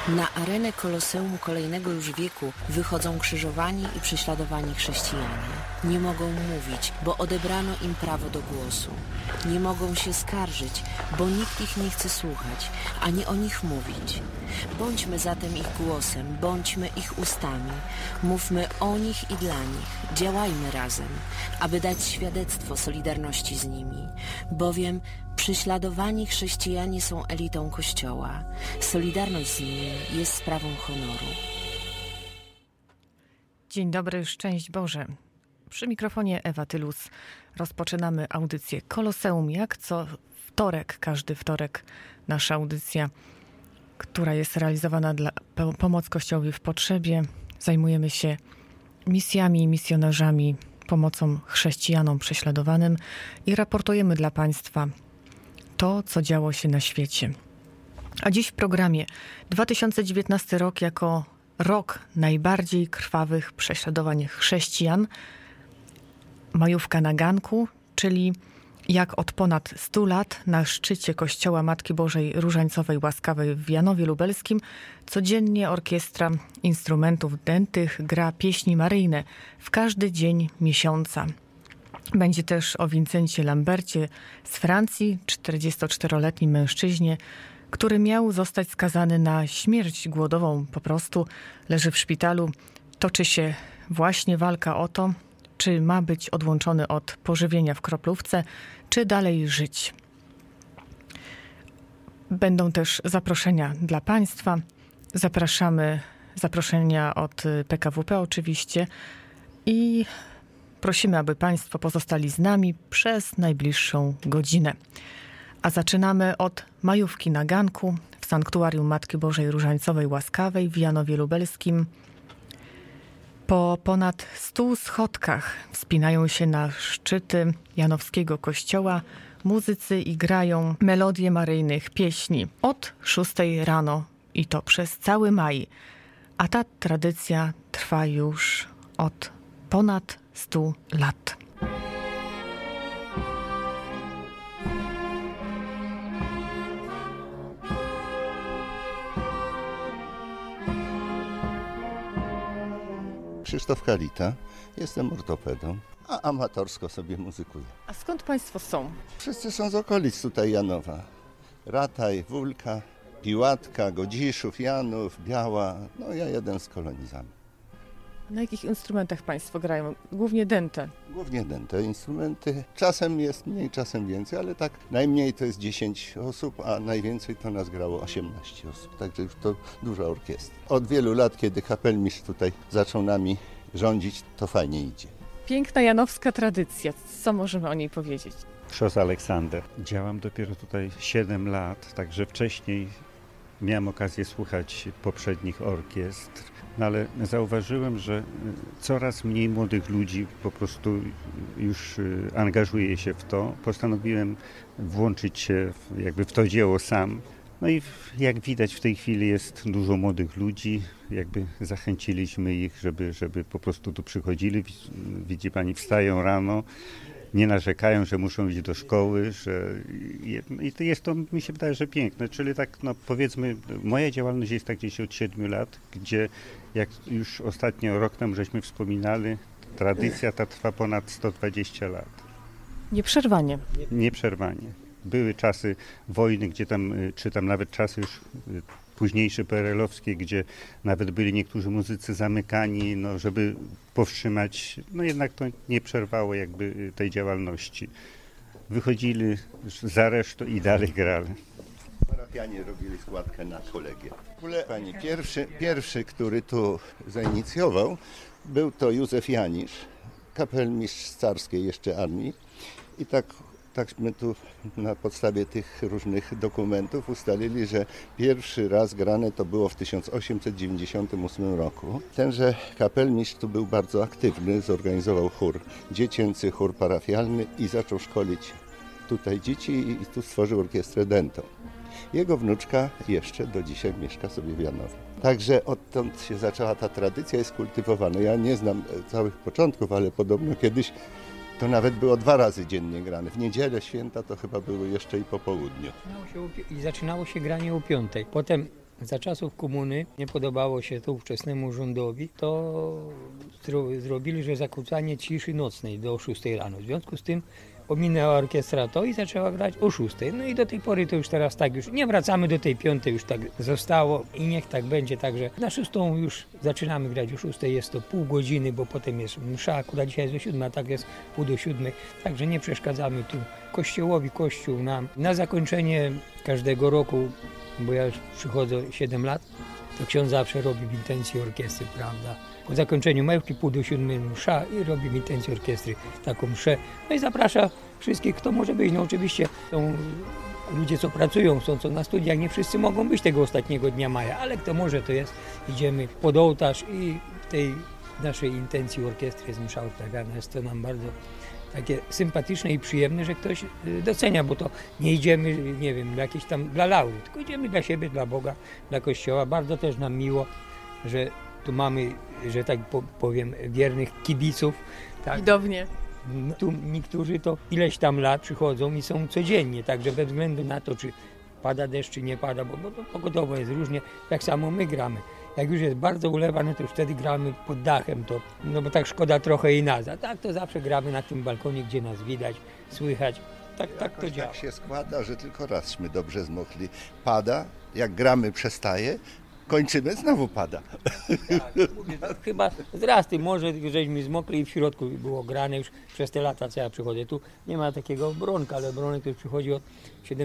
Na arenę Koloseum kolejnego już wieku wychodzą krzyżowani i prześladowani chrześcijanie. Nie mogą mówić, bo odebrano im prawo do głosu. Nie mogą się skarżyć, bo nikt ich nie chce słuchać, ani o nich mówić. Bądźmy zatem ich głosem, bądźmy ich ustami. Mówmy o nich i dla nich. Działajmy razem, aby dać świadectwo solidarności z nimi. Bowiem prześladowani chrześcijanie są elitą Kościoła. Solidarność z nimi jest sprawą honoru. Dzień dobry, szczęść Boże. Przy mikrofonie Ewa Tylus. Rozpoczynamy audycję Koloseum. Jak co wtorek, każdy wtorek nasza audycja, która jest realizowana dla pomoc Kościołowi w potrzebie. Zajmujemy się misjami, misjonarzami, pomocą chrześcijanom prześladowanym i raportujemy dla Państwa to, co działo się na świecie. A dziś w programie 2019 rok jako rok najbardziej krwawych prześladowań chrześcijan. Majówka na ganku, czyli jak od ponad 100 lat na szczycie Kościoła Matki Bożej Różańcowej Łaskawej w Janowie Lubelskim codziennie orkiestra instrumentów dętych gra pieśni maryjne w każdy dzień miesiąca. Będzie też o Wincencie Lambercie z Francji, 44-letnim mężczyźnie, który miał zostać skazany na śmierć głodową. Po prostu leży w szpitalu. Toczy się właśnie walka o to, czy ma być odłączony od pożywienia w kroplówce, czy dalej żyć. Będą też zaproszenia dla Państwa. Zaproszenia od PKWP oczywiście i prosimy, aby Państwo pozostali z nami przez najbliższą godzinę. A zaczynamy od majówki na ganku w Sanktuarium Matki Bożej Różańcowej Łaskawej w Janowie Lubelskim. Po ponad 100 schodkach wspinają się na szczyty janowskiego kościoła muzycy i grają melodie maryjnych pieśni od 6 rano i to przez cały maj. A ta tradycja trwa już od ponad 100 lat. Krzysztof Kalita, jestem ortopedą, a amatorsko sobie muzykuję. A skąd Państwo są? Wszyscy są z okolic tutaj Janowa. Rataj, Wólka, Piłatka, Godziszów, Janów, Biała, no ja jeden z kolonizami. Na jakich instrumentach Państwo grają? Głównie dęte. Głównie dęte instrumenty. Czasem jest mniej, czasem więcej, ale tak najmniej to jest 10 osób, a najwięcej to nas grało 18 osób. Także już to duża orkiestra. Od wielu lat, kiedy kapelmistrz tutaj zaczął nami rządzić, to fajnie idzie. Piękna janowska tradycja. Co możemy o niej powiedzieć? Szos Aleksander. Działam dopiero tutaj 7 lat, także wcześniej miałem okazję słuchać poprzednich orkiestr, no ale zauważyłem, że coraz mniej młodych ludzi po prostu już angażuje się w to. Postanowiłem włączyć się jakby w to dzieło sam. No i jak widać w tej chwili jest dużo młodych ludzi, jakby zachęciliśmy ich, żeby po prostu tu przychodzili. Widzi pani, wstają rano, nie narzekają, że muszą iść do szkoły, i to jest to, mi się wydaje, że piękne. Czyli tak, no powiedzmy, moja działalność jest tak gdzieś od 7 lat, gdzie jak już ostatnio rok temu żeśmy wspominali, tradycja ta trwa ponad 120 lat. Nieprzerwanie. Nieprzerwanie. Były czasy wojny, gdzie tam, czy tam nawet czasy już późniejsze PRL-owskie, gdzie nawet byli niektórzy muzycy zamykani, no, żeby powstrzymać, no jednak to nie przerwało jakby tej działalności. Wychodzili z aresztu i dalej grali. Parafianie robili składkę na kolegię. W ogóle pani pierwszy, który tu zainicjował, był to Józef Janisz, kapelmistrz z carskiej jeszcze armii i takśmy tu na podstawie tych różnych dokumentów ustalili, że pierwszy raz grane to było w 1898 roku. Tenże kapelmistrz tu był bardzo aktywny, zorganizował chór, dziecięcy chór parafialny i zaczął szkolić tutaj dzieci i tu stworzył orkiestrę dętą. Jego wnuczka jeszcze do dzisiaj mieszka sobie w Janowie. Także odtąd się zaczęła ta tradycja, jest kultywowana. Ja nie znam całych początków, ale podobno kiedyś to nawet było 2 razy dziennie grane. W niedzielę święta to chyba były jeszcze i po południu. I zaczynało się granie o 5. Potem Za czasów komuny nie podobało się to ówczesnemu rządowi, to zrobili, że zakłócanie ciszy nocnej do 6 rano. W związku z tym ominęła orkiestra to i zaczęła grać o 6. No i do tej pory to już teraz tak, już nie wracamy do tej 5, już tak zostało i niech tak będzie. Także na 6 już zaczynamy grać o 6, jest to pół godziny, bo potem jest msza, akurat dzisiaj jest o 7, a tak jest pół do 7. Także nie przeszkadzamy tu kościołowi, kościół nam. Na zakończenie każdego roku, bo ja już przychodzę 7 lat, to ksiądz zawsze robi w intencji orkiestry, prawda? Po zakończeniu majówki pół do 7 msza i robi w intencji orkiestry taką mszę. No i zaprasza wszystkich, kto może być. No oczywiście są ludzie, co pracują, są co na studiach, nie wszyscy mogą być tego ostatniego dnia maja, ale kto może, to jest, idziemy pod ołtarz i w tej naszej intencji orkiestry jest msza odprawiana. Jest to nam bardzo takie sympatyczne i przyjemne, że ktoś docenia, bo to nie idziemy, nie wiem, jakieś tam dla laury, tylko idziemy dla siebie, dla Boga, dla Kościoła. Bardzo też nam miło, że tu mamy, że tak powiem, wiernych kibiców. Tak. Widownie. No, tu niektórzy to ileś tam lat przychodzą i są codziennie, także bez względu na to, czy pada deszcz, czy nie pada, bo to pogodowo jest różnie, tak samo my gramy. Jak już jest bardzo ulewa, no to już wtedy gramy pod dachem, to, no bo tak szkoda trochę i nas, a tak to zawsze gramy na tym balkonie, gdzie nas widać, słychać. Tak to działa. Tak się składa, że tylko razśmy dobrze zmokli. Pada, jak gramy przestaje, kończymy, znowu pada. Tak, mówię, chyba raz ty może żeśmy zmokli i w środku było grane już przez te lata, co ja przychodzę. Tu nie ma takiego Bronka, ale Bronek to przychodzi od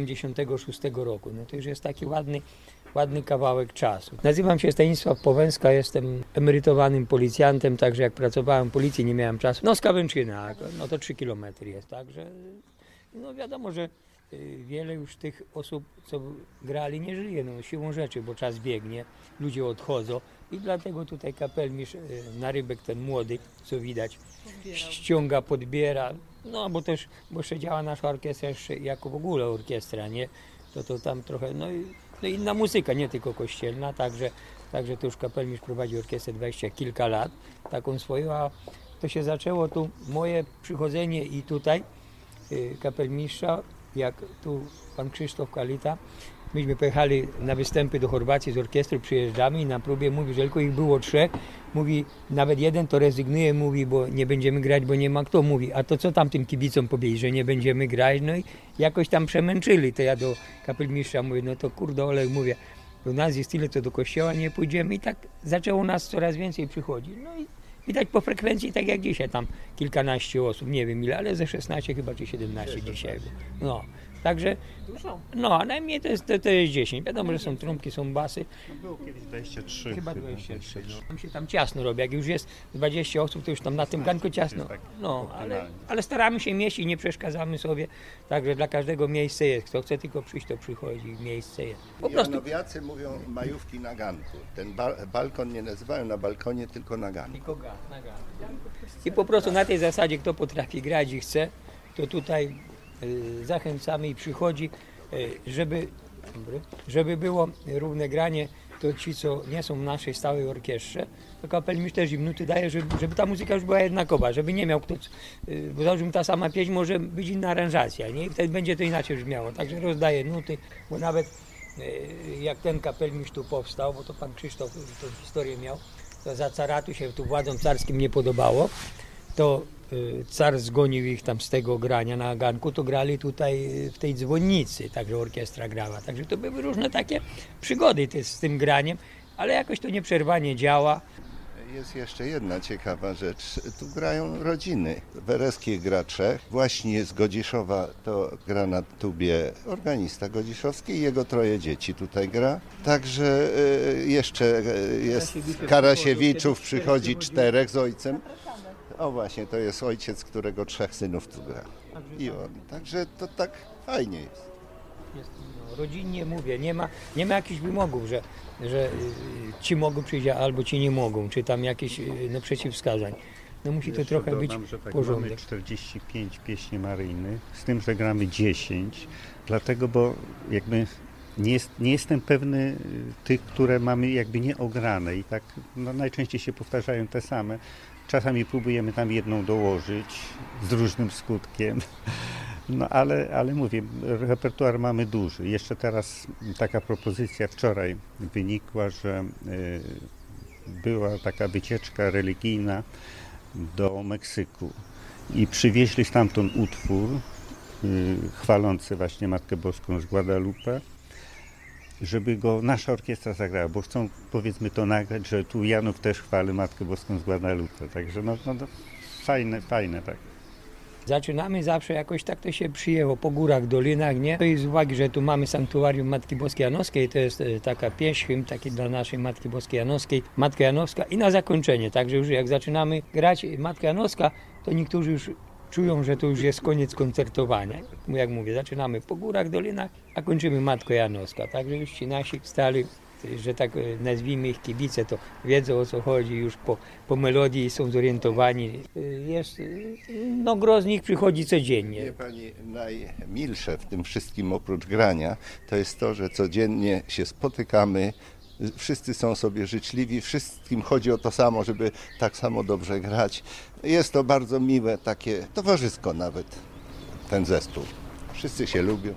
76 roku. No to już jest taki ładny kawałek czasu. Nazywam się Stanisław Powęska, jestem emerytowanym policjantem, także jak pracowałem w policji, nie miałem czasu. No z Kawęczyna, no to 3 kilometry jest, także no wiadomo, że wiele już tych osób, co grali, nie żyje, no siłą rzeczy, bo czas biegnie, ludzie odchodzą i dlatego tutaj kapelmistrz Narybek, ten młody, co widać, ściąga, podbiera, no bo też, bo jeszcze działa nasza orkiestra jeszcze jako w ogóle orkiestra, nie? To tam trochę, no inna muzyka, nie tylko kościelna, także to już kapelmistrz prowadzi orkiestrę 20 kilka lat, taką swoją, a to się zaczęło tu moje przychodzenie i tutaj kapelmistrza, jak tu pan Krzysztof Kalita, myśmy pojechali na występy do Chorwacji z orkiestrą, przyjeżdżamy i na próbie mówi, że tylko ich było 3, mówi, nawet jeden to rezygnuje, mówi, bo nie będziemy grać, bo nie ma kto, mówi, a to co tam tym kibicom powiedzieć, że nie będziemy grać, no i jakoś tam przemęczyli, to ja do kapelmistrza mówię, no to kurde Olek, mówię, do nas jest tyle, to do kościoła nie pójdziemy i tak zaczęło nas coraz więcej przychodzić, no i widać po frekwencji, tak jak dzisiaj, tam kilkanaście osób, nie wiem ile, ale ze 16 chyba czy 17 dzisiaj. No, także, no, a najmniej to jest 10. Wiadomo, że są trąbki, są basy. No było kiedyś 23. Chyba 23. No. Tam się tam ciasno robi, jak już jest 20 osób, to już tam na tym ganku ciasno. No, ale staramy się mieścić, nie przeszkadzamy sobie, także dla każdego miejsce jest. Kto chce tylko przyjść, to przychodzi, miejsce jest. Po prostu. Janowiacy mówią majówki na ganku. Ten balkon nie nazywają na balkonie, tylko na ganku. I po prostu na tej zasadzie, kto potrafi grać i chce, to tutaj zachęcamy i przychodzi, żeby było równe granie, to ci, co nie są w naszej stałej orkiestrze, to kapelmistrz też im nuty daje, żeby ta muzyka już była jednakowa, żeby nie miał kto, bo załóżmy ta sama pieśń może być inna aranżacja, nie? I wtedy będzie to inaczej brzmiało, także rozdaje nuty, bo nawet jak ten kapelmistrz tu powstał, bo to pan Krzysztof tą historię miał, to za caratu się tu władzom carskim nie podobało, to car zgonił ich tam z tego grania na ganku, to grali tutaj w tej dzwonnicy, także orkiestra grała. Także to były różne takie przygody z tym graniem, ale jakoś to nieprzerwanie działa. Jest jeszcze jedna ciekawa rzecz. Tu grają rodziny. Wereskich gra 3. Właśnie z Godziszowa to gra na tubie organista godziszowski i jego 3 dzieci tutaj gra. Także jeszcze jest Karasiewiczów, przychodzi 4 z ojcem. O właśnie, to jest ojciec, którego 3 synów tu gra. I on. Także to tak fajnie jest. Rodzinnie mówię, nie ma jakichś wymogów, że ci mogą przyjść, albo ci nie mogą, czy tam jakieś przeciwwskazań. No musi to trochę być porządek. Mamy 45 pieśni maryjnych, z tym, że gramy 10, dlatego, bo jakby nie jestem pewny tych, które mamy jakby nieograne i tak no, najczęściej się powtarzają te same. Czasami próbujemy tam jedną dołożyć z różnym skutkiem. No ale mówię, repertuar mamy duży. Jeszcze teraz taka propozycja wczoraj wynikła, że była taka wycieczka religijna do Meksyku i przywieźli stamtąd utwór chwalący właśnie Matkę Boską z Guadalupe, żeby go nasza orkiestra zagrała, bo chcą, powiedzmy, to nagrać, że tu Janów też chwali Matkę Boską z Guadalupe. Także no fajne, tak. Zaczynamy zawsze jakoś tak to się przyjęło po górach, dolinach, nie? To i z uwagi, że tu mamy sanktuarium Matki Boskiej Janowskiej, to jest taka pieśń, hymn taki dla naszej Matki Boskiej Janowskiej, Matka Janowska i na zakończenie, także już jak zaczynamy grać Matka Janowska, to niektórzy już czują, że to już jest koniec koncertowania. Jak mówię, zaczynamy po górach, dolinach, a kończymy Matko Janowska, także już ci nasi stali, że tak nazwijmy ich kibice, to wiedzą, o co chodzi, już po melodii są zorientowani. Jest, no gro z nich przychodzi codziennie. Wie pani, najmilsze w tym wszystkim oprócz grania to jest to, że codziennie się spotykamy, wszyscy są sobie życzliwi, wszystkim chodzi o to samo, żeby tak samo dobrze grać. Jest to bardzo miłe, takie towarzysko nawet, ten zespół. Wszyscy się lubią.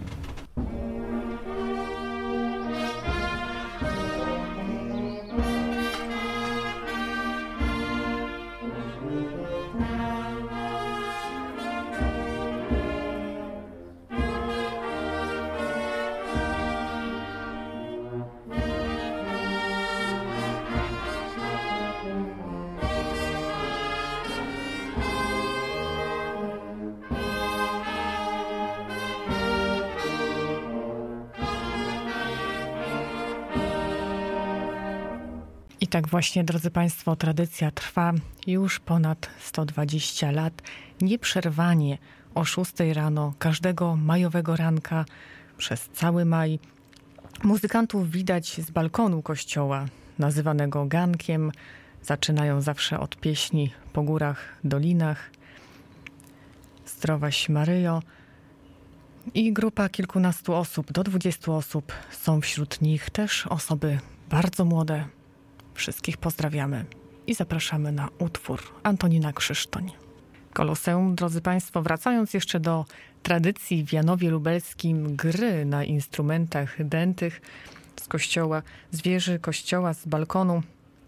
I tak właśnie, drodzy Państwo, tradycja trwa już ponad 120 lat. Nieprzerwanie o 6 rano, każdego majowego ranka przez cały maj. Muzykantów widać z balkonu kościoła, nazywanego gankiem. Zaczynają zawsze od pieśni po górach, dolinach. Zdrowaś Maryjo. I grupa kilkunastu osób, do 20 osób są wśród nich też osoby bardzo młode. Wszystkich pozdrawiamy i zapraszamy na utwór Antonina Krzysztoń. Koloseum, drodzy Państwo, wracając jeszcze do tradycji w Janowie Lubelskim gry na instrumentach dętych z kościoła, z wieży kościoła, z balkonu.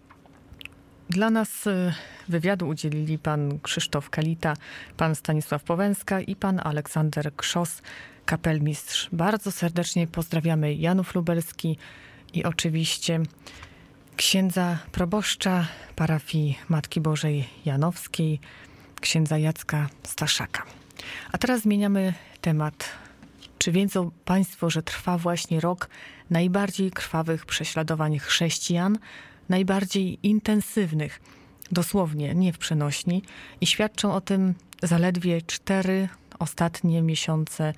Dla nas wywiadu udzielili pan Krzysztof Kalita, pan Stanisław Powęska i pan Aleksander Krzos, kapelmistrz. Bardzo serdecznie pozdrawiamy Janów Lubelski i oczywiście księdza proboszcza parafii Matki Bożej Janowskiej, księdza Jacka Staszaka. A teraz zmieniamy temat. Czy wiedzą Państwo, że trwa właśnie rok najbardziej krwawych prześladowań chrześcijan, najbardziej intensywnych, dosłownie, nie w przenośni, i świadczą o tym zaledwie 4 ostatnie miesiące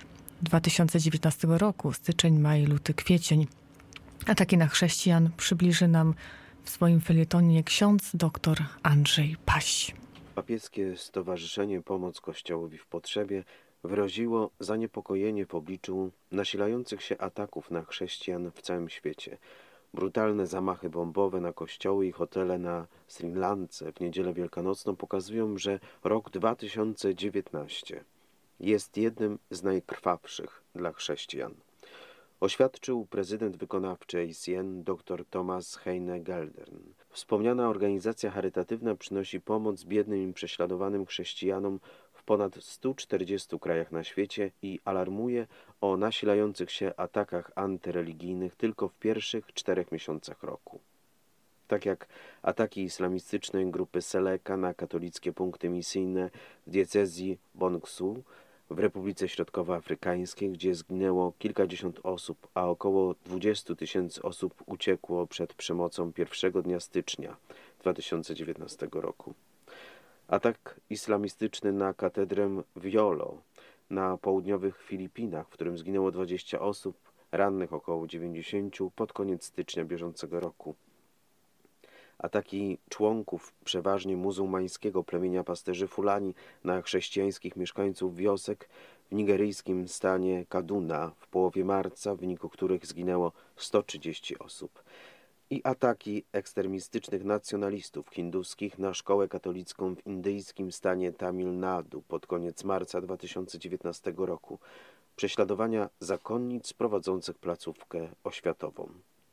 2019 roku, styczeń, maj, luty, kwiecień. Ataki na chrześcijan przybliży nam w swoim felietonie ksiądz dr Andrzej Paś. Papieskie Stowarzyszenie Pomoc Kościołowi w Potrzebie wyraziło zaniepokojenie w obliczu nasilających się ataków na chrześcijan w całym świecie. Brutalne zamachy bombowe na kościoły i hotele na Sri Lance w niedzielę wielkanocną pokazują, że rok 2019 jest jednym z najkrwawszych dla chrześcijan. Oświadczył prezydent wykonawczy ACN dr Thomas Heine-Geldern. Wspomniana organizacja charytatywna przynosi pomoc biednym i prześladowanym chrześcijanom w ponad 140 krajach na świecie i alarmuje o nasilających się atakach antyreligijnych tylko w pierwszych 4 miesiącach roku. Tak jak ataki islamistycznej grupy Seleka na katolickie punkty misyjne w diecezji Bongsu w Republice Środkowoafrykańskiej, gdzie zginęło kilkadziesiąt osób, a około 20 000 osób uciekło przed przemocą pierwszego dnia stycznia 2019 roku. Atak islamistyczny na katedrę w Jolo na południowych Filipinach, w którym zginęło 20 osób, rannych około 90 pod koniec stycznia bieżącego roku. Ataki członków przeważnie muzułmańskiego plemienia pasterzy Fulani na chrześcijańskich mieszkańców wiosek w nigeryjskim stanie Kaduna w połowie marca, w wyniku których zginęło 130 osób. i ataki ekstremistycznych nacjonalistów hinduskich na szkołę katolicką w indyjskim stanie Tamil Nadu pod koniec marca 2019 roku, prześladowania zakonnic prowadzących placówkę oświatową.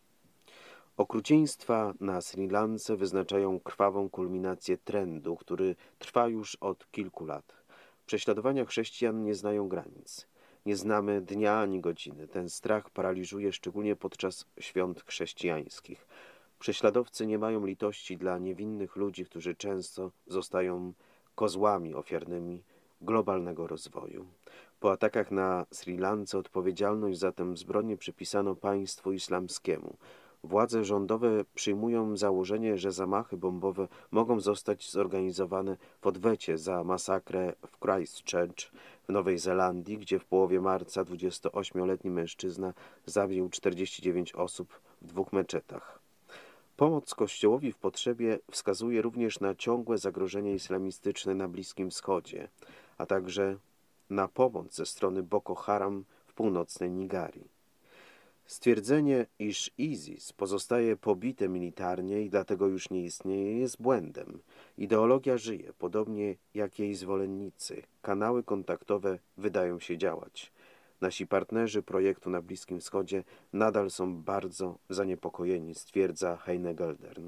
Okrucieństwa na Sri Lance wyznaczają krwawą kulminację trendu, który trwa już od kilku lat. Prześladowania chrześcijan nie znają granic. Nie znamy dnia ani godziny. Ten strach paraliżuje szczególnie podczas świąt chrześcijańskich. Prześladowcy nie mają litości dla niewinnych ludzi, którzy często zostają kozłami ofiarnymi globalnego rozwoju. Po atakach na Sri Lance odpowiedzialność za tę zbrodnię przypisano państwu islamskiemu. Władze rządowe przyjmują założenie, że zamachy bombowe mogą zostać zorganizowane w odwecie za masakrę w Christchurch w Nowej Zelandii, gdzie w połowie marca 28-letni mężczyzna zabił 49 osób w 2 meczetach. Pomoc Kościołowi w potrzebie wskazuje również na ciągłe zagrożenie islamistyczne na Bliskim Wschodzie, a także na pomoc ze strony Boko Haram w północnej Nigerii. Stwierdzenie, iż ISIS pozostaje pobite militarnie i dlatego już nie istnieje, jest błędem. Ideologia żyje, podobnie jak jej zwolennicy. Kanały kontaktowe wydają się działać. Nasi partnerzy projektu na Bliskim Wschodzie nadal są bardzo zaniepokojeni, stwierdza Heine Geldern.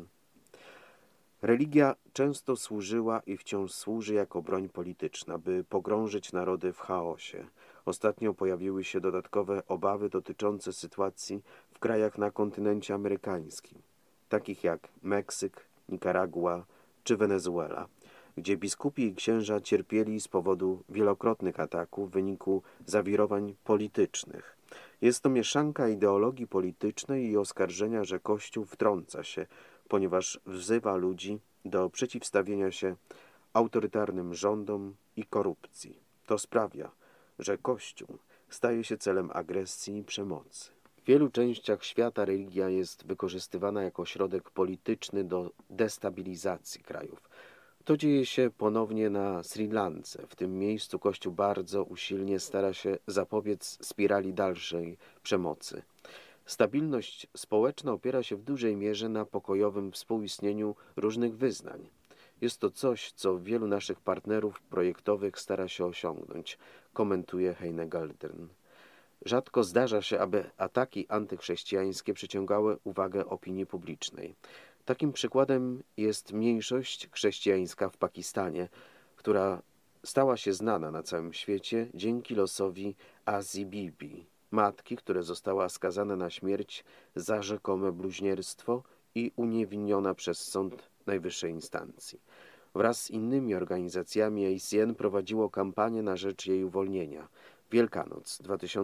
Religia często służyła i wciąż służy jako broń polityczna, by pogrążyć narody w chaosie. Ostatnio pojawiły się dodatkowe obawy dotyczące sytuacji w krajach na kontynencie amerykańskim, takich jak Meksyk, Nikaragua czy Wenezuela, gdzie biskupi i księża cierpieli z powodu wielokrotnych ataków w wyniku zawirowań politycznych. Jest to mieszanka ideologii politycznej i oskarżenia, że Kościół wtrąca się, ponieważ wzywa ludzi do przeciwstawienia się autorytarnym rządom i korupcji. To sprawia, że Kościół staje się celem agresji i przemocy. W wielu częściach świata religia jest wykorzystywana jako środek polityczny do destabilizacji krajów. To dzieje się ponownie na Sri Lance. W tym miejscu Kościół bardzo usilnie stara się zapobiec spirali dalszej przemocy. Stabilność społeczna opiera się w dużej mierze na pokojowym współistnieniu różnych wyznań. Jest to coś, co wielu naszych partnerów projektowych stara się osiągnąć, komentuje Heine Geldern. Rzadko zdarza się, aby ataki antychrześcijańskie przyciągały uwagę opinii publicznej. Takim przykładem jest mniejszość chrześcijańska w Pakistanie, która stała się znana na całym świecie dzięki losowi Asia Bibi, matki, która została skazana na śmierć za rzekome bluźnierstwo i uniewinniona przez sąd najwyższej instancji. Wraz z innymi organizacjami ACN prowadziło kampanię na rzecz jej uwolnienia. Wielkanoc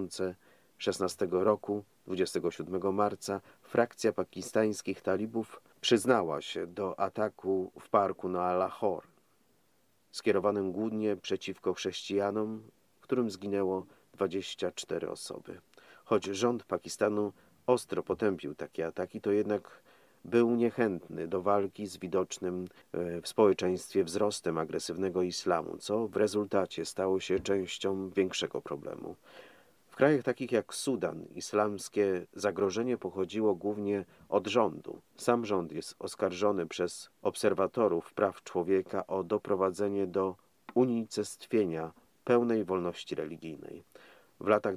2016 roku, 27 marca, frakcja pakistańskich talibów przyznała się do ataku w parku na Lahore, skierowanym głównie przeciwko chrześcijanom, w którym zginęło 24 osoby. Choć rząd Pakistanu ostro potępił takie ataki, to jednak był niechętny do walki z widocznym w społeczeństwie wzrostem agresywnego islamu, co w rezultacie stało się częścią większego problemu. W krajach takich jak Sudan islamskie zagrożenie pochodziło głównie od rządu. Sam rząd jest oskarżony przez obserwatorów praw człowieka o doprowadzenie do unicestwienia pełnej wolności religijnej. W latach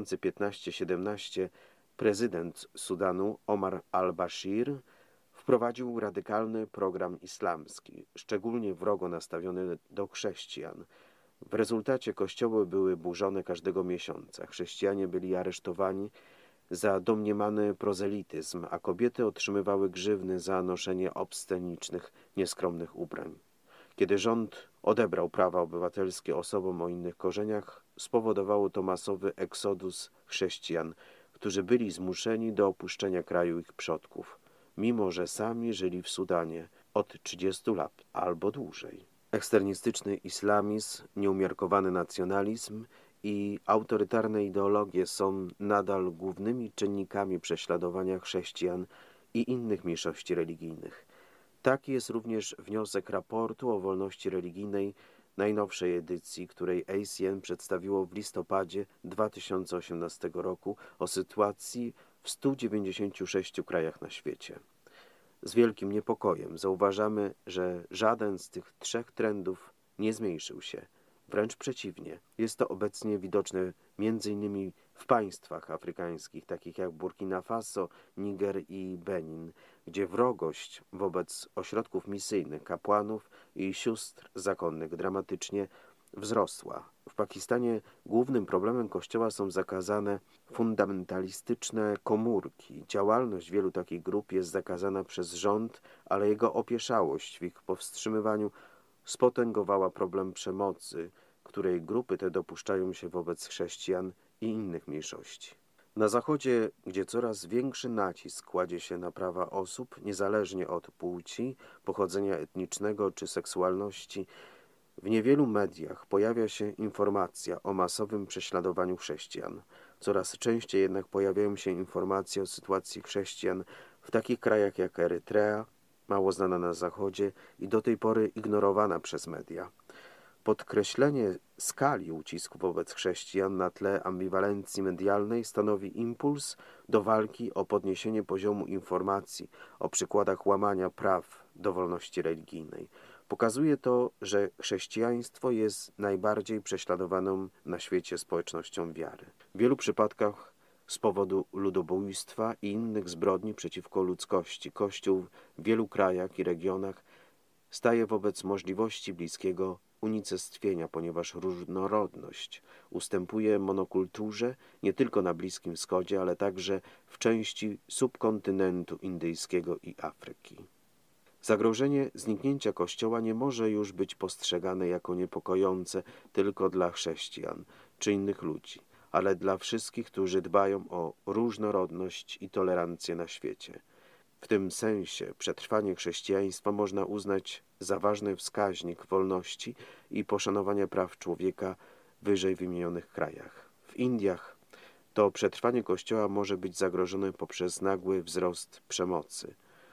2015-17 prezydent Sudanu Omar al-Bashir wprowadził radykalny program islamski, szczególnie wrogo nastawiony do chrześcijan. W rezultacie kościoły były burzone każdego miesiąca. Chrześcijanie byli aresztowani za domniemany prozelityzm, a kobiety otrzymywały grzywny za noszenie obscenicznych, nieskromnych ubrań. Kiedy rząd odebrał prawa obywatelskie osobom o innych korzeniach, spowodowało to masowy eksodus chrześcijan, którzy byli zmuszeni do opuszczenia kraju ich przodków, mimo że sami żyli w Sudanie od 30 lat albo dłużej. Ekstremistyczny islamizm, nieumiarkowany nacjonalizm i autorytarne ideologie są nadal głównymi czynnikami prześladowania chrześcijan i innych mniejszości religijnych. Taki jest również wniosek raportu o wolności religijnej najnowszej edycji, której ACN przedstawiło w listopadzie 2018 roku o sytuacji w 196 krajach na świecie. Z wielkim niepokojem zauważamy, że żaden z tych trzech trendów nie zmniejszył się. Wręcz przeciwnie. Jest to obecnie widoczne m.in. w państwach afrykańskich, takich jak Burkina Faso, Niger i Benin, gdzie wrogość wobec ośrodków misyjnych, kapłanów i sióstr zakonnych dramatycznie wzrosła. W Pakistanie głównym problemem Kościoła są zakazane fundamentalistyczne komórki. Działalność wielu takich grup jest zakazana przez rząd, ale jego opieszałość w ich powstrzymywaniu spotęgowała problem przemocy, której grupy te dopuszczają się wobec chrześcijan i innych mniejszości. Na Zachodzie, gdzie coraz większy nacisk kładzie się na prawa osób, niezależnie od płci, pochodzenia etnicznego czy seksualności, w niewielu mediach pojawia się informacja o masowym prześladowaniu chrześcijan. Coraz częściej jednak pojawiają się informacje o sytuacji chrześcijan w takich krajach jak Erytrea, mało znana na Zachodzie i do tej pory ignorowana przez media. Podkreślenie skali ucisku wobec chrześcijan na tle ambiwalencji medialnej stanowi impuls do walki o podniesienie poziomu informacji o przykładach łamania praw do wolności religijnej. Pokazuje to, że chrześcijaństwo jest najbardziej prześladowaną na świecie społecznością wiary. W wielu przypadkach z powodu ludobójstwa i innych zbrodni przeciwko ludzkości Kościół w wielu krajach i regionach staje wobec możliwości bliskiego unicestwienia, ponieważ różnorodność ustępuje monokulturze nie tylko na Bliskim Wschodzie, ale także w części subkontynentu indyjskiego i Afryki. Zagrożenie zniknięcia Kościoła nie może już być postrzegane jako niepokojące tylko dla chrześcijan czy innych ludzi, ale dla wszystkich, którzy dbają o różnorodność i tolerancję na świecie. W tym sensie przetrwanie chrześcijaństwa można uznać za ważny wskaźnik wolności i poszanowania praw człowieka w wyżej wymienionych krajach. W Indiach to przetrwanie Kościoła może być zagrożone poprzez nagły wzrost przemocy.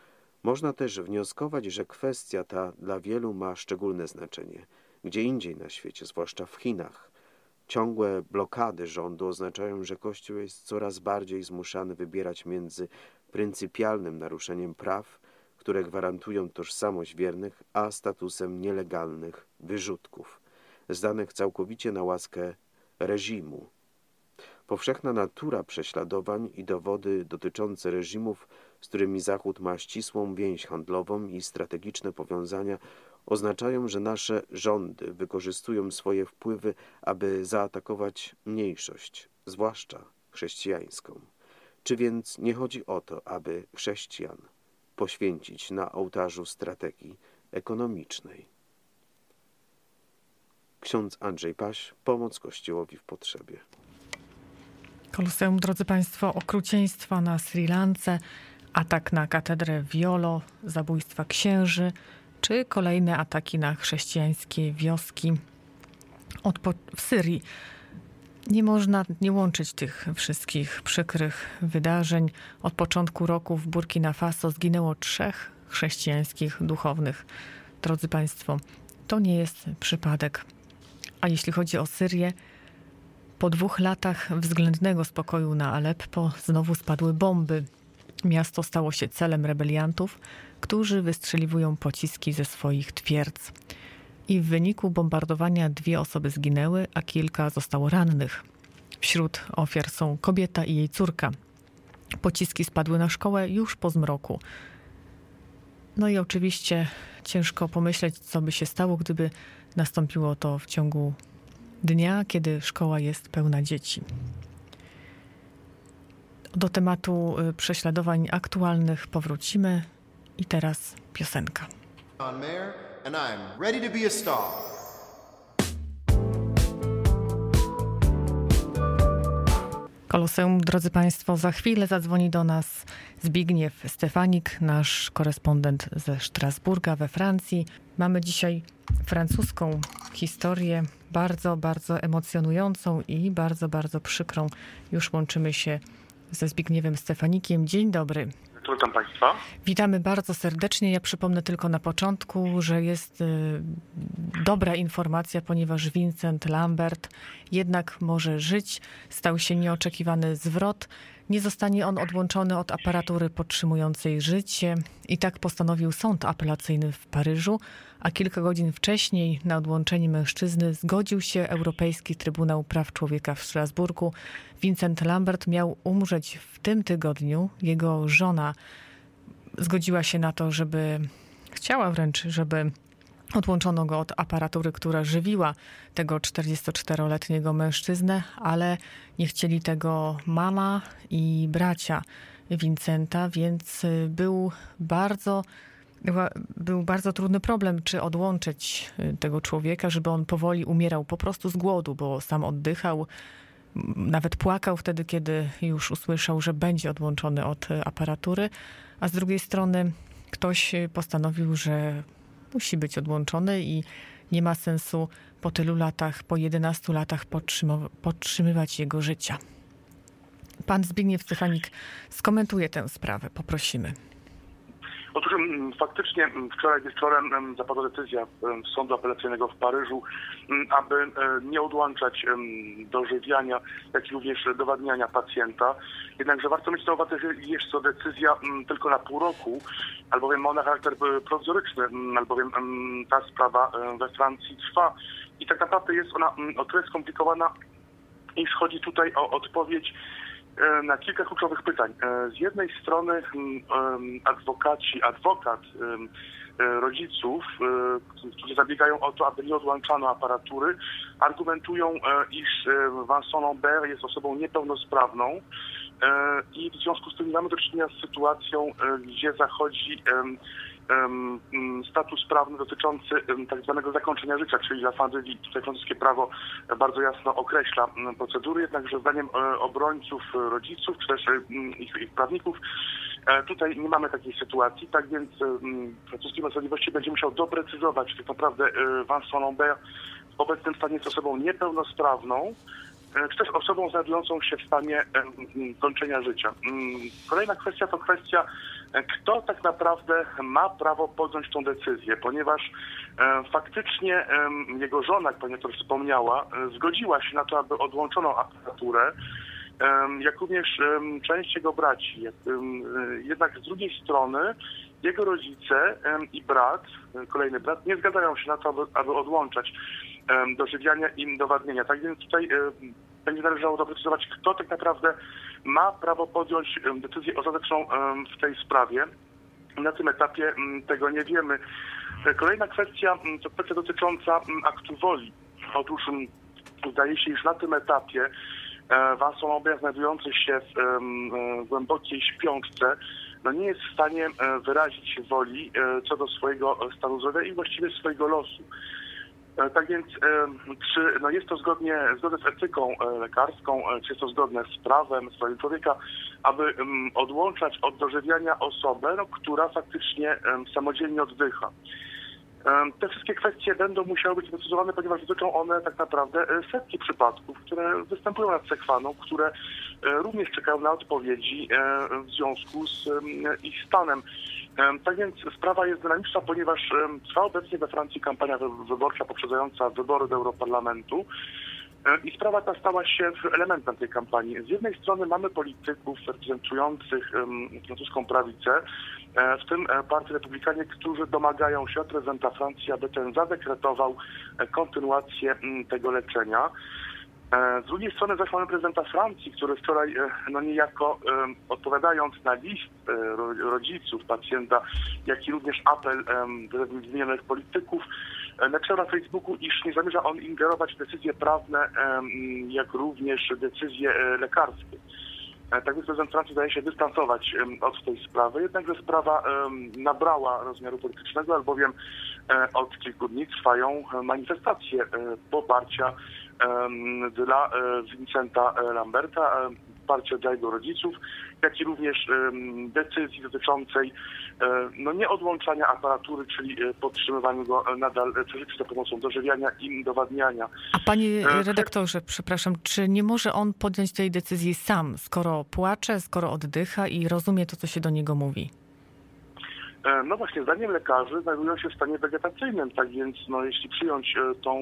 Można też wnioskować, że kwestia ta dla wielu ma szczególne znaczenie. Gdzie indziej na świecie, zwłaszcza w Chinach, ciągłe blokady rządu oznaczają, że Kościół jest coraz bardziej zmuszany wybierać między pryncypialnym naruszeniem praw, które gwarantują tożsamość wiernych, a statusem nielegalnych wyrzutków, zdanych całkowicie na łaskę reżimu. Powszechna natura prześladowań i dowody dotyczące reżimów, z którymi Zachód ma ścisłą więź handlową i strategiczne powiązania, oznaczają, że nasze rządy wykorzystują swoje wpływy, aby zaatakować mniejszość, zwłaszcza chrześcijańską. Czy więc nie chodzi o to, aby chrześcijan poświęcić na ołtarzu strategii ekonomicznej? Ksiądz Andrzej Paś, pomoc Kościołowi w potrzebie. Koloseum, drodzy Państwo, okrucieństwa na Sri Lance, atak na katedrę w Jolo, zabójstwa księży, czy kolejne ataki na chrześcijańskie wioski w Syrii. Nie można nie łączyć tych wszystkich przykrych wydarzeń. Od początku roku w Burkina Faso zginęło 3 chrześcijańskich duchownych. Drodzy Państwo, to nie jest przypadek. A jeśli chodzi o Syrię, po 2 latach względnego spokoju na Aleppo znowu spadły bomby. Miasto stało się celem rebeliantów, którzy wystrzeliwują pociski ze swoich twierdz. I w wyniku bombardowania 2 osoby zginęły, a kilka zostało rannych. Wśród ofiar są kobieta i jej córka. Pociski spadły na szkołę już po zmroku. No i oczywiście ciężko pomyśleć, co by się stało, gdyby nastąpiło to w ciągu dnia, kiedy szkoła jest pełna dzieci. Do tematu prześladowań aktualnych powrócimy i teraz piosenka. And I'm ready to be a star. Koloseum, drodzy Państwo, za chwilę zadzwoni do nas Zbigniew Stefanik, nasz korespondent ze Strasburga we Francji. Mamy dzisiaj francuską historię, bardzo, bardzo emocjonującą i bardzo, bardzo przykrą. Już łączymy się ze Zbigniewem Stefanikiem. Dzień dobry. Witam Państwa. Witamy bardzo serdecznie. Ja przypomnę tylko na początku, że jest dobra informacja, ponieważ Vincent Lambert jednak może żyć. Stał się nieoczekiwany zwrot. nie zostanie on odłączony od aparatury podtrzymującej życie. I tak postanowił sąd apelacyjny w Paryżu, a kilka godzin wcześniej na odłączenie mężczyzny zgodził się Europejski Trybunał Praw Człowieka w Strasburgu. Vincent Lambert miał umrzeć w tym tygodniu. Jego żona zgodziła się na to, chciała wręcz, żeby odłączono go od aparatury, która żywiła tego 44-letniego mężczyznę, ale nie chcieli tego mama i bracia Vincenta, więc był bardzo trudny problem, czy odłączyć tego człowieka, żeby on powoli umierał po prostu z głodu, bo sam oddychał. Nawet płakał wtedy, kiedy już usłyszał, że będzie odłączony od aparatury, a z drugiej strony ktoś postanowił, że musi być odłączony i nie ma sensu po tylu latach, po 11 latach podtrzymywać jego życia. Pan Zbigniew Stefanik skomentuje tę sprawę. Poprosimy. Otóż faktycznie wczoraj wieczorem zapadła decyzja Sądu Apelacyjnego w Paryżu, aby nie odłączać dożywiania, jak i również dowadniania pacjenta. Jednakże warto mieć na uwadze, że jest to decyzja tylko na pół roku, albowiem ma ona charakter prowizoryczny, albowiem ta sprawa we Francji trwa. I tak naprawdę jest ona o tyle skomplikowana, iż chodzi tutaj o odpowiedź na kilka kluczowych pytań. Z jednej strony adwokat rodziców, którzy zabiegają o to, aby nie odłączano aparatury, argumentują, iż Vincent Lambert jest osobą niepełnosprawną i w związku z tym mamy do czynienia z sytuacją, gdzie zachodzi status prawny dotyczący tak zwanego zakończenia życia, czyli la fin de vie. Tutaj francuskie prawo bardzo jasno określa procedury, jednakże zdaniem obrońców rodziców, czy też ich prawników, tutaj nie mamy takiej sytuacji, tak więc francuski Sprawiedliwości będzie musiał doprecyzować, czy tak naprawdę Vincent Lambert w obecnym stanie jest osobą niepełnosprawną, czy też osobą znajdującą się w stanie kończenia życia. Kolejna kwestia to kwestia, kto tak naprawdę ma prawo podjąć tą decyzję, ponieważ faktycznie jego żona, jak pani doktor wspomniała, zgodziła się na to, aby odłączono aparaturę, jak również część jego braci. Jednak z drugiej strony jego rodzice i brat, kolejny brat, nie zgadzają się na to, aby odłączać dożywiania i dowadnienia. Tak więc tutaj będzie należało doprecyzować, kto tak naprawdę ma prawo podjąć decyzję ostateczną w tej sprawie. Na tym etapie tego nie wiemy. Kolejna kwestia to kwestia dotycząca aktu woli. Otóż zdaje się, iż na tym etapie Vincent Lambert, znajdujący się w głębokiej śpiączce, nie jest w stanie wyrazić woli co do swojego stanu zdrowia i właściwie swojego losu. Tak więc, czy jest to zgodne z etyką lekarską, czy jest to zgodne z prawem człowieka, aby odłączać od dożywiania osobę, która faktycznie samodzielnie oddycha. Te wszystkie kwestie będą musiały być doprecyzowane, ponieważ dotyczą one tak naprawdę setki przypadków, które występują nad cekwaną, które również czekają na odpowiedzi w związku z ich stanem. Tak więc sprawa jest dynamiczna, ponieważ trwa obecnie we Francji kampania wyborcza poprzedzająca wybory do Europarlamentu i sprawa ta stała się elementem tej kampanii. Z jednej strony mamy polityków reprezentujących francuską prawicę, w tym Partii Republikanie, którzy domagają się od prezydenta Francji, aby ten zadekretował kontynuację tego leczenia. Z drugiej strony zaś mamy prezydenta Francji, który wczoraj niejako odpowiadając na list rodziców pacjenta, jak i również apel wymienionych polityków, napisał na Facebooku, iż nie zamierza on ingerować w decyzje prawne, jak również decyzje lekarskie. Tak więc prezydent Francji zdaje się dystansować od tej sprawy, jednakże sprawa nabrała rozmiaru politycznego, albowiem od kilku dni trwają manifestacje poparcia dla Vincenta Lamberta, poparcia dla jego rodziców, jak i również decyzji dotyczącej nie odłączania aparatury, czyli podtrzymywania go nadal przy życiu za pomocą dożywiania i dowadniania. A panie redaktorze, przepraszam, czy nie może on podjąć tej decyzji sam, skoro płacze, skoro oddycha i rozumie to, co się do niego mówi? No właśnie, zdaniem lekarzy znajdują się w stanie wegetacyjnym, tak więc jeśli przyjąć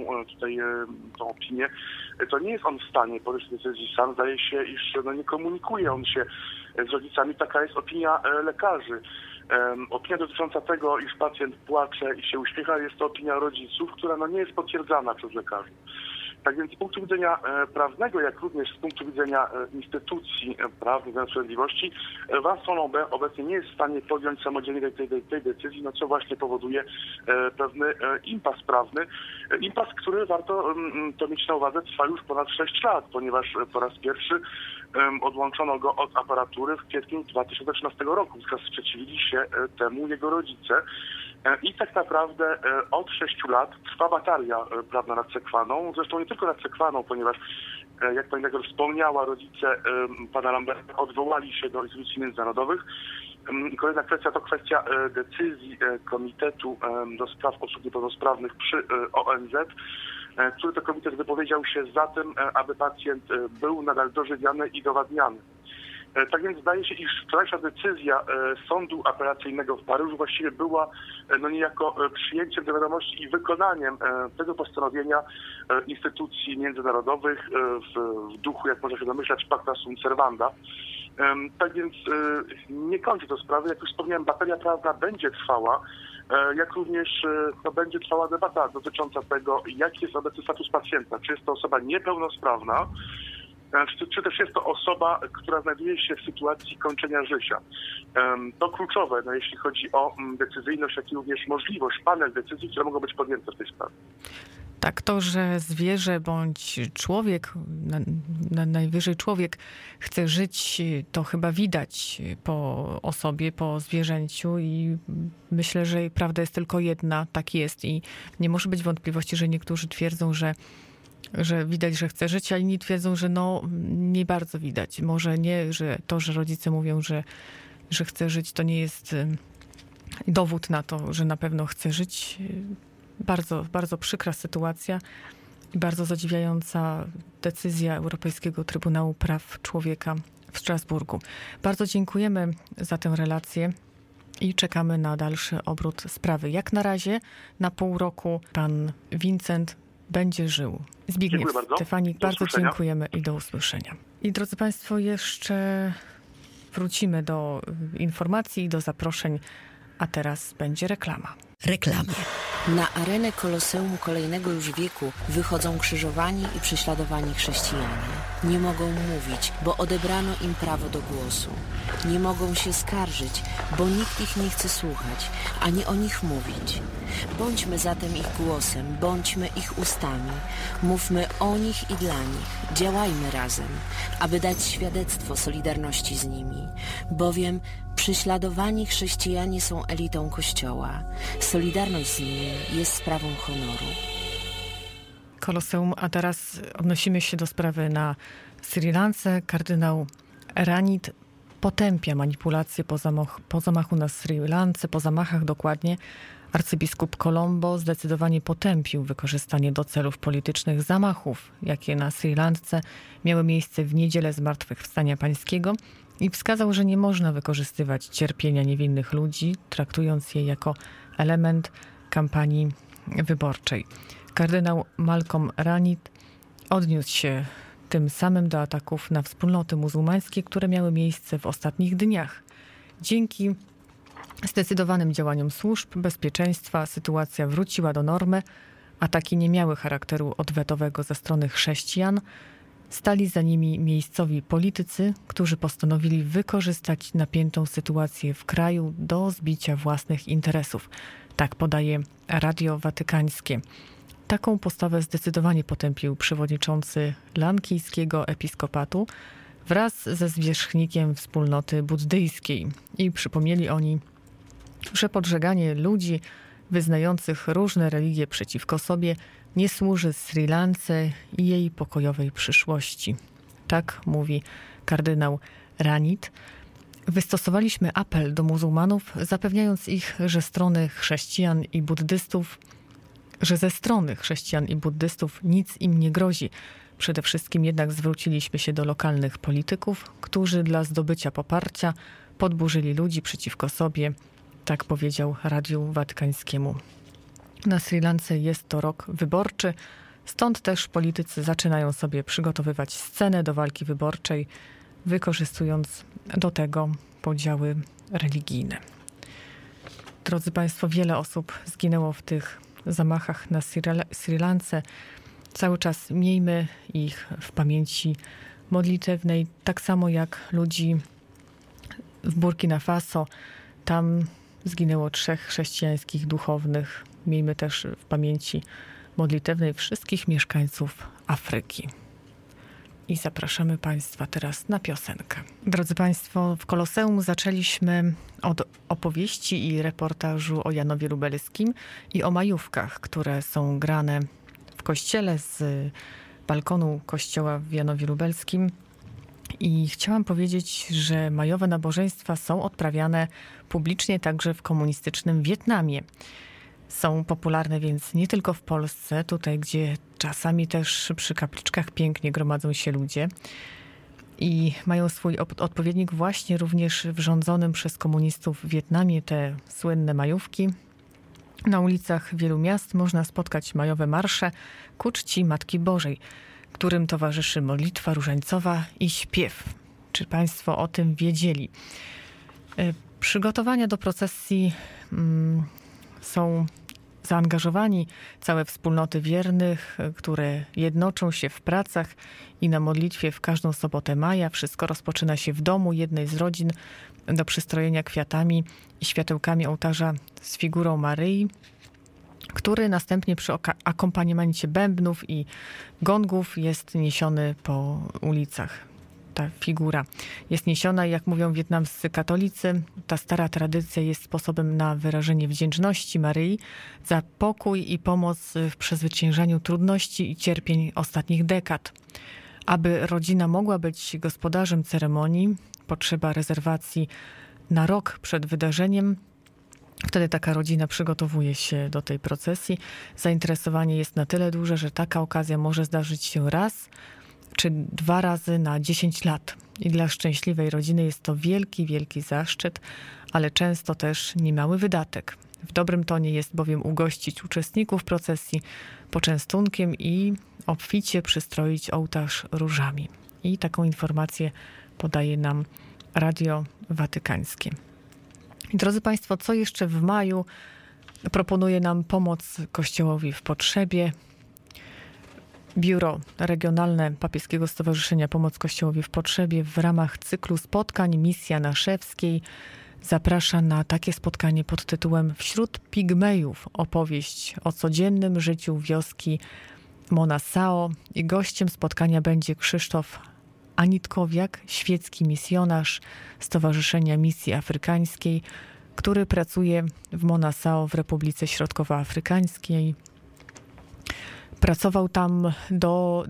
tą opinię, to nie jest on w stanie podjąć decyzji sam. Zdaje się, iż nie komunikuje on się z rodzicami. Taka jest opinia lekarzy. Opinia dotycząca tego, iż pacjent płacze i się uśmiecha, jest to opinia rodziców, która nie jest potwierdzana przez lekarzy. Tak więc z punktu widzenia prawnego, jak również z punktu widzenia instytucji prawnych, sprawiedliwości, Vincent Lambert obecnie nie jest w stanie podjąć samodzielnie tej decyzji, co właśnie powoduje pewny impas prawny. Impas, który warto to mieć na uwadze, trwa już ponad 6 lat, ponieważ po raz pierwszy odłączono go od aparatury w kwietniu 2013 roku. Sprzeciwili się temu jego rodzice. I tak naprawdę od 6 lat trwa batalia prawna nad Sekwaną. Zresztą nie tylko nad Sekwaną, ponieważ, jak pani doktor wspomniała, rodzice pana Lamberta odwołali się do instytucji międzynarodowych. Kolejna kwestia to kwestia decyzji Komitetu do Spraw Osób Niepełnosprawnych przy ONZ, który to komitet wypowiedział się za tym, aby pacjent był nadal dożywiany i dowadniany. Tak więc zdaje się, iż wczorajsza decyzja Sądu Apelacyjnego w Paryżu właściwie była niejako przyjęciem do wiadomości i wykonaniem tego postanowienia instytucji międzynarodowych w duchu, jak można się domyślać, pacta sunt servanda. Tak więc nie kończy to sprawy. Jak już wspomniałem, batalia prawna będzie trwała, jak również będzie trwała debata dotycząca tego, jaki jest obecny status pacjenta. Czy jest to osoba niepełnosprawna, czy też jest to osoba, która znajduje się w sytuacji kończenia życia. To kluczowe, jeśli chodzi o decyzyjność, jak i również możliwość, panel decyzji, które mogą być podjęte w tej sprawie. Tak, to, że zwierzę bądź człowiek, najwyżej człowiek chce żyć, to chyba widać po osobie, po zwierzęciu i myślę, że prawda jest tylko jedna, tak jest i nie może być wątpliwości, że niektórzy twierdzą, że widać, że chce żyć, a inni twierdzą, że nie bardzo widać. Może nie, że to, że rodzice mówią, że chce żyć, to nie jest dowód na to, że na pewno chce żyć. Bardzo, bardzo przykra sytuacja i bardzo zadziwiająca decyzja Europejskiego Trybunału Praw Człowieka w Strasburgu. Bardzo dziękujemy za tę relację i czekamy na dalszy obrót sprawy. Jak na razie na pół roku pan Vincent będzie żył. Zbigniew Stefanik, bardzo dziękujemy i do usłyszenia. I drodzy Państwo, jeszcze wrócimy do informacji i do zaproszeń, a teraz będzie reklama. Reklamy. Na arenę Koloseum kolejnego już wieku wychodzą krzyżowani i prześladowani chrześcijanie. Nie mogą mówić, bo odebrano im prawo do głosu. Nie mogą się skarżyć, bo nikt ich nie chce słuchać, ani o nich mówić. Bądźmy zatem ich głosem, bądźmy ich ustami. Mówmy o nich i dla nich. Działajmy razem, aby dać świadectwo solidarności z nimi. Bowiem prześladowani chrześcijanie są elitą Kościoła. Solidarność z nimi jest sprawą honoru. Koloseum, a teraz odnosimy się do sprawy na Sri Lance. Kardynał Ranit potępia manipulacje po zamachu na Sri Lance, po zamachach dokładnie. Arcybiskup Colombo zdecydowanie potępił wykorzystanie do celów politycznych zamachów, jakie na Sri Lance miały miejsce w niedzielę Zmartwychwstania Pańskiego i wskazał, że nie można wykorzystywać cierpienia niewinnych ludzi, traktując je jako element kampanii wyborczej. Kardynał Malcolm Ranit odniósł się tym samym do ataków na wspólnoty muzułmańskie, które miały miejsce w ostatnich dniach. Dzięki zdecydowanym działaniom służb bezpieczeństwa sytuacja wróciła do normy. Ataki nie miały charakteru odwetowego ze strony chrześcijan. Stali za nimi miejscowi politycy, którzy postanowili wykorzystać napiętą sytuację w kraju do zbicia własnych interesów. Tak podaje Radio Watykańskie. Taką postawę zdecydowanie potępił przewodniczący lankijskiego episkopatu wraz ze zwierzchnikiem wspólnoty buddyjskiej. I przypomnieli oni, że podżeganie ludzi wyznających różne religie przeciwko sobie nie służy Sri Lance i jej pokojowej przyszłości. Tak mówi kardynał Ranit. Wystosowaliśmy apel do muzułmanów, zapewniając ich, że ze strony chrześcijan i buddystów nic im nie grozi. Przede wszystkim jednak zwróciliśmy się do lokalnych polityków, którzy dla zdobycia poparcia podburzyli ludzi przeciwko sobie. Tak powiedział Radiu Watykańskiemu. Na Sri Lance jest to rok wyborczy, stąd też politycy zaczynają sobie przygotowywać scenę do walki wyborczej, wykorzystując do tego podziały religijne. Drodzy Państwo, wiele osób zginęło w tych zamachach na Sri Lance. Cały czas miejmy ich w pamięci modlitewnej, tak samo jak ludzi w Burkina Faso. Tam zginęło 3 chrześcijańskich duchownych. Miejmy też w pamięci modlitewnej wszystkich mieszkańców Afryki. I zapraszamy Państwa teraz na piosenkę. Drodzy Państwo, w Koloseum zaczęliśmy od opowieści i reportażu o Janowie Lubelskim i o majówkach, które są grane w kościele z balkonu kościoła w Janowie Lubelskim. I chciałam powiedzieć, że majowe nabożeństwa są odprawiane publicznie także w komunistycznym Wietnamie. Są popularne więc nie tylko w Polsce, tutaj gdzie czasami też przy kapliczkach pięknie gromadzą się ludzie i mają swój odpowiednik właśnie również w rządzonym przez komunistów w Wietnamie, te słynne majówki. Na ulicach wielu miast można spotkać majowe marsze ku czci Matki Bożej, którym towarzyszy modlitwa różańcowa i śpiew. Czy Państwo o tym wiedzieli? Przygotowania do procesji są zaangażowani całe wspólnoty wiernych, które jednoczą się w pracach i na modlitwie w każdą sobotę maja. Wszystko rozpoczyna się w domu jednej z rodzin do przystrojenia kwiatami i światełkami ołtarza z figurą Maryi, który następnie przy akompaniamencie bębnów i gongów jest niesiony po ulicach. Ta figura jest niesiona i jak mówią wietnamscy katolicy, ta stara tradycja jest sposobem na wyrażenie wdzięczności Maryi za pokój i pomoc w przezwyciężaniu trudności i cierpień ostatnich dekad. Aby rodzina mogła być gospodarzem ceremonii, potrzeba rezerwacji na rok przed wydarzeniem. Wtedy taka rodzina przygotowuje się do tej procesji. Zainteresowanie jest na tyle duże, że taka okazja może zdarzyć się raz czy 2 razy na 10 lat. I dla szczęśliwej rodziny jest to wielki, wielki zaszczyt, ale często też niemały wydatek. W dobrym tonie jest bowiem ugościć uczestników procesji poczęstunkiem i obficie przystroić ołtarz różami. I taką informację podaje nam Radio Watykańskie. I drodzy Państwo, co jeszcze w maju proponuje nam pomoc Kościołowi w potrzebie? Biuro Regionalne Papieskiego Stowarzyszenia Pomoc Kościołowi w Potrzebie w ramach cyklu spotkań Misja Naszewskiej zaprasza na takie spotkanie pod tytułem Wśród Pigmejów. Opowieść o codziennym życiu wioski Monasao. I gościem spotkania będzie Krzysztof Anitkowiak, świecki misjonarz Stowarzyszenia Misji Afrykańskiej, który pracuje w Monasao w Republice Środkowoafrykańskiej. Pracował tam do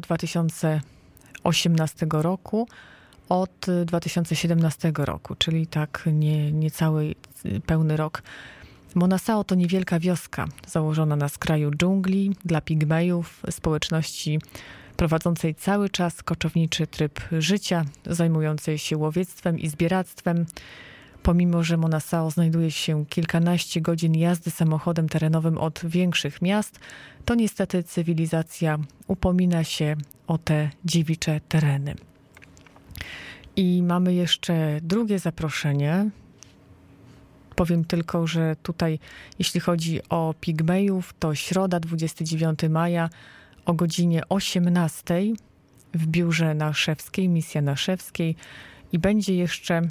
2018 roku, od 2017 roku, czyli tak niecały pełny rok. Monasao to niewielka wioska założona na skraju dżungli dla pigmejów, społeczności prowadzącej cały czas koczowniczy tryb życia, zajmującej się łowiectwem i zbieractwem. Pomimo że Monasao znajduje się kilkanaście godzin jazdy samochodem terenowym od większych miast, to niestety cywilizacja upomina się o te dziewicze tereny. I mamy jeszcze drugie zaproszenie. Powiem tylko, że tutaj jeśli chodzi o pigmejów, to środa 29 maja o godzinie 18 w biurze Naszewskiej, Misja Naszewskiej, i będzie jeszcze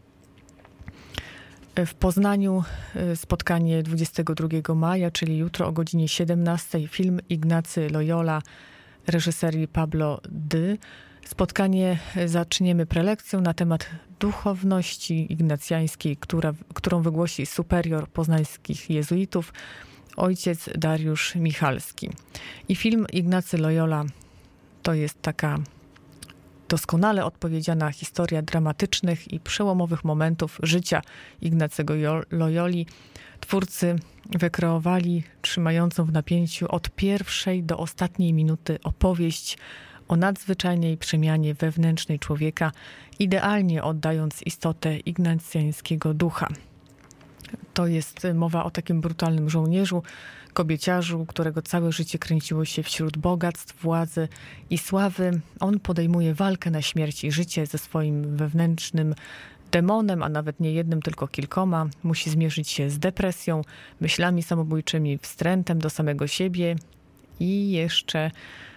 w Poznaniu spotkanie 22 maja, czyli jutro o godzinie 17, film Ignacy Loyola reżyserii Pablo Dy. Spotkanie zaczniemy prelekcją na temat duchowności ignacjańskiej, którą wygłosi superior poznańskich jezuitów, ojciec Dariusz Michalski. I film Ignacy Loyola to jest taka doskonale odpowiedziana historia dramatycznych i przełomowych momentów życia Ignacego Loyoli. Twórcy wykreowali trzymającą w napięciu od pierwszej do ostatniej minuty opowieść o nadzwyczajnej przemianie wewnętrznej człowieka, idealnie oddając istotę ignacjańskiego ducha. To jest mowa o takim brutalnym żołnierzu, kobieciarzu, którego całe życie kręciło się wśród bogactw, władzy i sławy. On podejmuje walkę na śmierć i życie ze swoim wewnętrznym demonem, a nawet nie jednym, tylko kilkoma. Musi zmierzyć się z depresją, myślami samobójczymi, wstrętem do samego siebie i jeszcze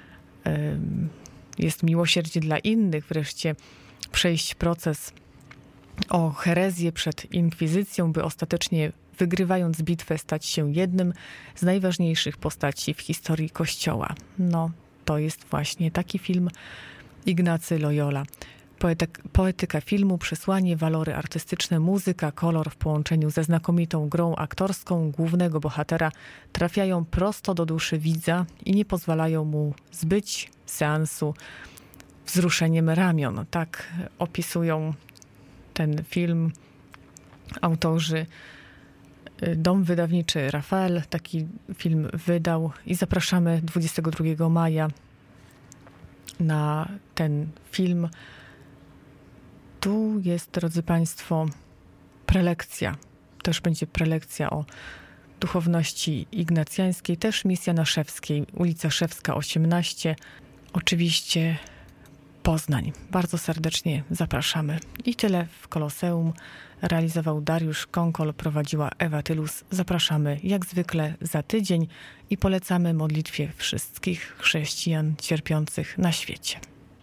jest miłosierdzie dla innych, wreszcie przejść proces o herezję przed inkwizycją, by ostatecznie wygrywając bitwę stać się jednym z najważniejszych postaci w historii Kościoła. No, to jest właśnie taki film Ignacy Loyola. Poetyka filmu, przesłanie, walory artystyczne, muzyka, kolor w połączeniu ze znakomitą grą aktorską głównego bohatera trafiają prosto do duszy widza i nie pozwalają mu zbyć seansu wzruszeniem ramion. Tak opisują ten film autorzy. Dom wydawniczy Rafael taki film wydał i zapraszamy 22 maja na ten film. Tu jest, drodzy Państwo, prelekcja. Też będzie prelekcja o duchowności ignacjańskiej. Też misja na Szewskiej, ulica Szewska 18. Oczywiście Poznań. Bardzo serdecznie zapraszamy. I tyle w Koloseum. Realizował Dariusz Konkol, prowadziła Ewa Tylus. Zapraszamy jak zwykle za tydzień i polecamy modlitwie wszystkich chrześcijan cierpiących na świecie.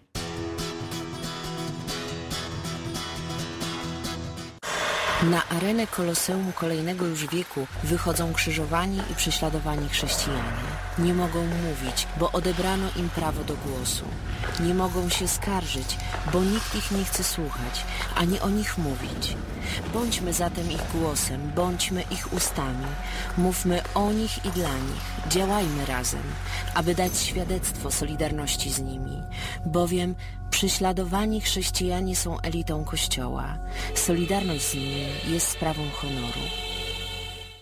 Na arenę Koloseum kolejnego już wieku wychodzą krzyżowani i prześladowani chrześcijanie. Nie mogą mówić, bo odebrano im prawo do głosu. Nie mogą się skarżyć, bo nikt ich nie chce słuchać, ani o nich mówić. Bądźmy zatem ich głosem, bądźmy ich ustami. Mówmy o nich i dla nich. Działajmy razem, aby dać świadectwo solidarności z nimi. Bowiem prześladowani chrześcijanie są elitą Kościoła. Solidarność z nimi jest sprawą honoru.